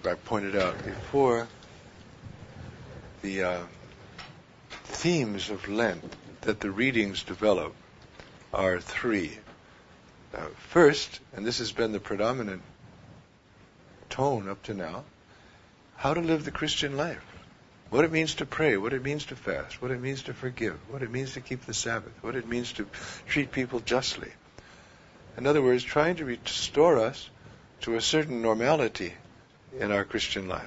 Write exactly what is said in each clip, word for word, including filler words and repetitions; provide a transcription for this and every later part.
I pointed out before, the uh, themes of Lent that the readings develop are three. Uh, first, and this has been the predominant tone up to now, how to live the Christian life. What it means to pray, what it means to fast, what it means to forgive, what it means to keep the Sabbath, what it means to treat people justly. In other words, trying to restore us to a certain normality in our Christian life.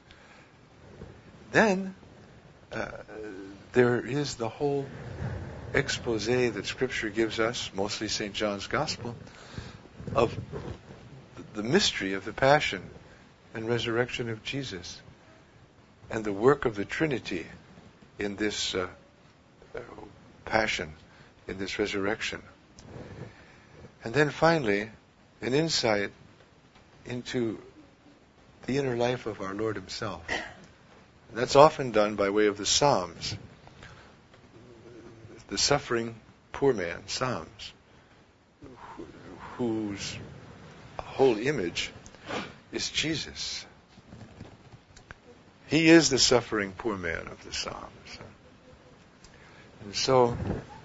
Then, uh, there is the whole expose that Scripture gives us, mostly Saint John's Gospel, of the mystery of the passion and resurrection of Jesus and the work of the Trinity in this uh, passion, in this resurrection. And then finally, an insight into the inner life of our Lord Himself. That's often done by way of the Psalms. The suffering poor man, Psalms, whose whole image is Jesus. He is the suffering poor man of the Psalms. And so,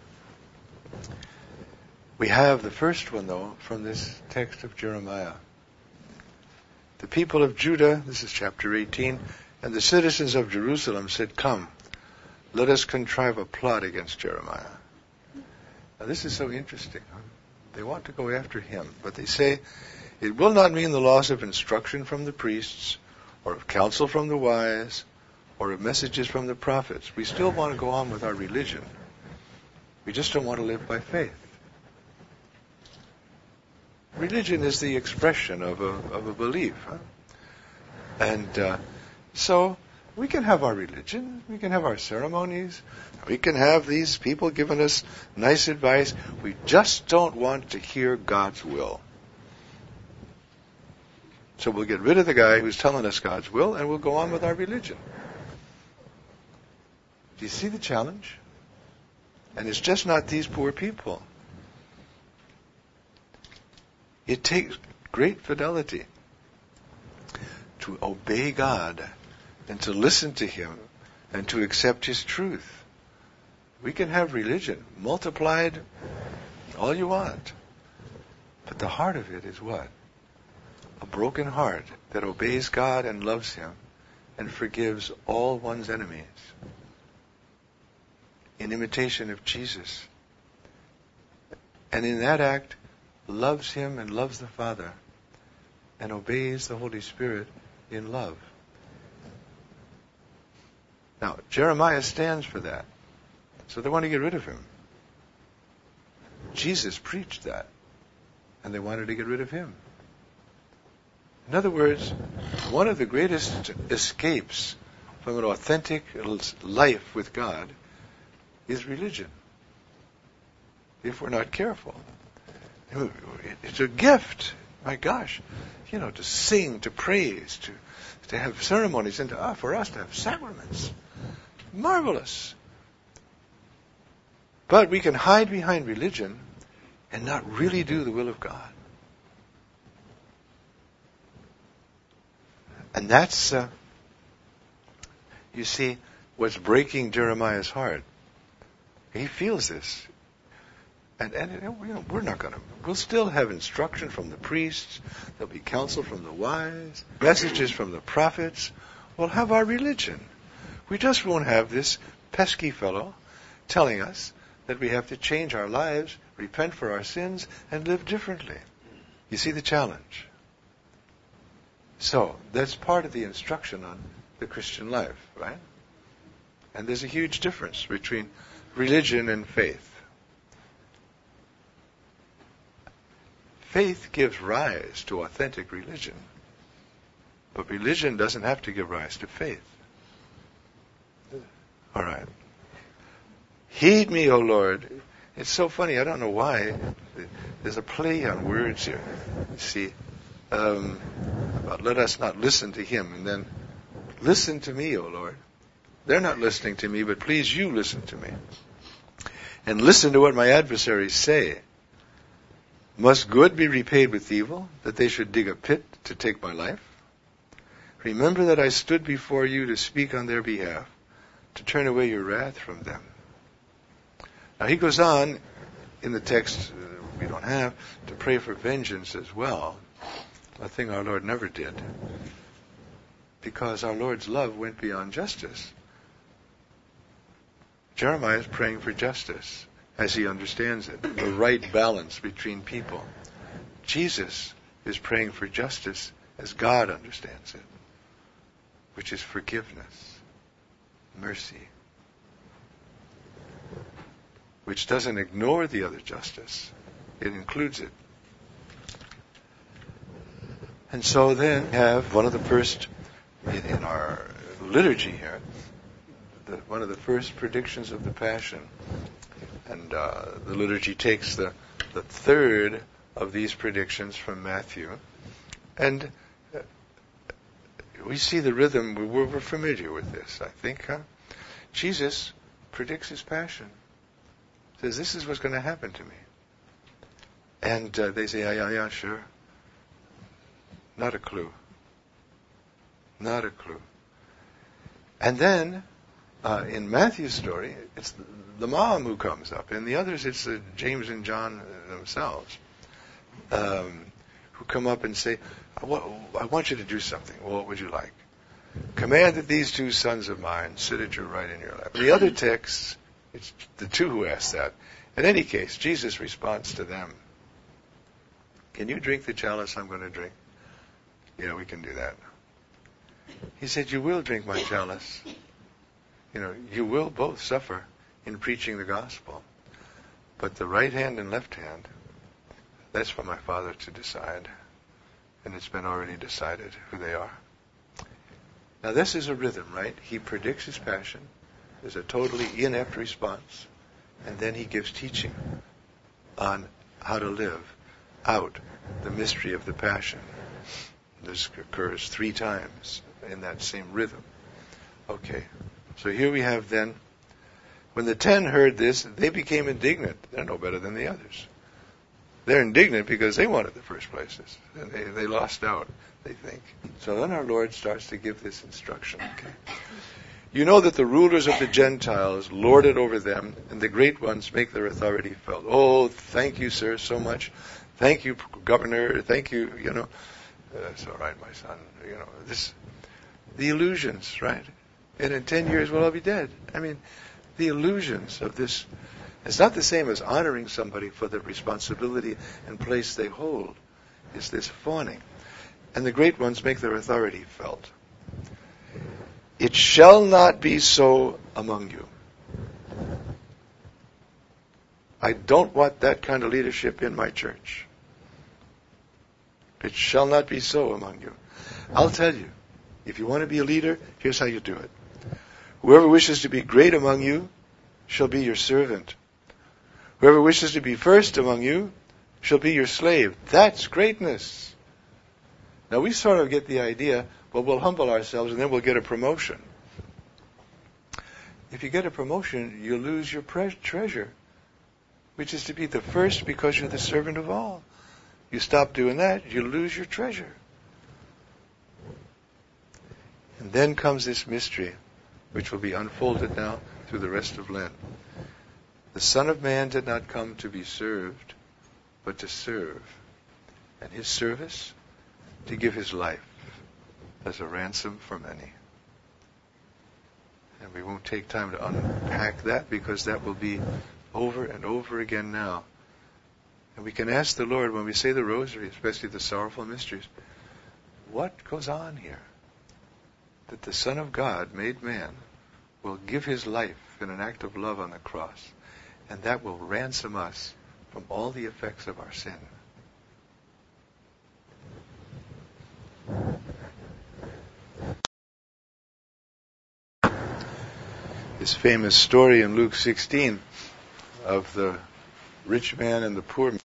we have the first one, though, from this text of Jeremiah. The people of Judah, this is chapter eighteen, and the citizens of Jerusalem said, "Come, let us contrive a plot against Jeremiah." Now this is so interesting. Huh? They want to go after him, but they say, it will not mean the loss of instruction from the priests, or of counsel from the wise, or of messages from the prophets. We still want to go on with our religion. We just don't want to live by faith. Religion is the expression of a, of a belief. Huh? And uh, so, we can have our religion, we can have our ceremonies, we can have these people giving us nice advice. We just don't want to hear God's will. So we'll get rid of the guy who's telling us God's will, and we'll go on with our religion. Do you see the challenge? And it's just not these poor people. It takes great fidelity to obey God and to listen to Him and to accept His truth. We can have religion multiplied all you want. But the heart of it is what? A broken heart that obeys God and loves Him and forgives all one's enemies in imitation of Jesus. And in that act, loves Him and loves the Father and obeys the Holy Spirit in love. Now, Jeremiah stands for that. So they want to get rid of him. Jesus preached that. And they wanted to get rid of him. In other words, one of the greatest escapes from an authentic life with God is religion. If we're not careful. It's a gift. My gosh. You know, to sing, to praise, to, to have ceremonies, and to, ah, for us to have sacraments. Marvelous. But we can hide behind religion and not really do the will of God. And that's, uh, you see, what's breaking Jeremiah's heart. He feels this. And, and you know, we're not going to, we'll still have instruction from the priests. There'll be counsel from the wise, messages from the prophets. We'll have our religion. We just won't have this pesky fellow telling us that we have to change our lives, repent for our sins, and live differently. You see the challenge? So, that's part of the instruction on the Christian life, right? And there's a huge difference between religion and faith. Faith gives rise to authentic religion. But religion doesn't have to give rise to faith. All right. Heed me, O Lord. It's so funny. I don't know why. There's a play on words here. You see, um, about let us not listen to him, and then listen to me, O Lord. They're not listening to me, but please you listen to me. And listen to what my adversaries say. Must good be repaid with evil, that they should dig a pit to take my life? Remember that I stood before you to speak on their behalf, to turn away your wrath from them. Now he goes on in the text uh, we don't have to pray for vengeance as well, a thing our Lord never did, because our Lord's love went beyond justice. Jeremiah is praying for justice as he understands it, the right balance between people. Jesus is praying for justice as God understands it, which is forgiveness, mercy, which doesn't ignore the other justice. It includes it. And so then we have one of the first, in, in our liturgy here, the, one of the first predictions of the Passion. And uh, the liturgy takes the, the third of these predictions from Matthew. And uh, we see the rhythm. We're, we're familiar with this, I think. Huh? Jesus predicts his Passion. Says, this is what's going to happen to me. And uh, they say, yeah, yeah, yeah, sure. Not a clue. Not a clue. And then, uh, in Matthew's story, it's the, the mom who comes up. And the others, it's uh, James and John themselves, um, who come up and say, I, wa- I want you to do something. Well, what would you like? Command that these two sons of mine sit at your right and your left. The other texts, it's the two who ask that. In any case, Jesus responds to them. Can you drink the chalice I'm going to drink? Yeah, we can do that. He said, you will drink my chalice. You know, you will both suffer in preaching the gospel. But the right hand and left hand, that's for my Father to decide. And it's been already decided who they are. Now this is a rhythm, right? He predicts his Passion. There's a totally inept response. And then he gives teaching on how to live out the mystery of the Passion. This occurs three times in that same rhythm. Okay, so here we have then, when the ten heard this, they became indignant. They're no better than the others. They're indignant because they wanted the first places. And they, they lost out, they think. So then our Lord starts to give this instruction. Okay. You know that the rulers of the Gentiles lord it over them, and the great ones make their authority felt. Oh, thank you, sir, so much. Thank you, Governor. Thank you, you know. That's all right, my son. You know, this, the illusions, right? And in ten years we'll all be dead. I mean, the illusions of this. It's not the same as honoring somebody for the responsibility and place they hold. It's this fawning. And the great ones make their authority felt. It shall not be so among you. I don't want that kind of leadership in my church. It shall not be so among you. I'll tell you, if you want to be a leader, here's how you do it. Whoever wishes to be great among you shall be your servant. Whoever wishes to be first among you shall be your slave. That's greatness. Now we sort of get the idea, well, we'll humble ourselves and then we'll get a promotion. If you get a promotion, you lose your pre- treasure, which is to be the first because you're the servant of all. You stop doing that, you lose your treasure. And then comes this mystery, which will be unfolded now through the rest of Lent. The Son of Man did not come to be served, but to serve. And his service, to give his life as a ransom for many. And we won't take time to unpack that because that will be over and over again now. And we can ask the Lord when we say the rosary, especially the sorrowful mysteries, what goes on here? That the Son of God, made man, will give his life in an act of love on the cross. And that will ransom us from all the effects of our sin. This famous story in Luke sixteen of the rich man and the poor man.